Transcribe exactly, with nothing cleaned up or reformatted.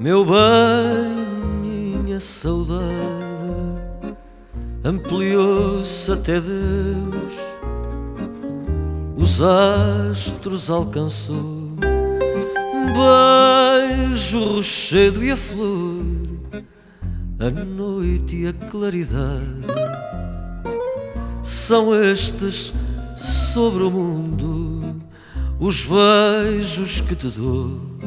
Meu bem, minha saudade ampliou-se até Deus, os astros alcançou, beijo o rochedo e a flor, a noite e a claridade. São estes sobre o mundo os beijos que te dou,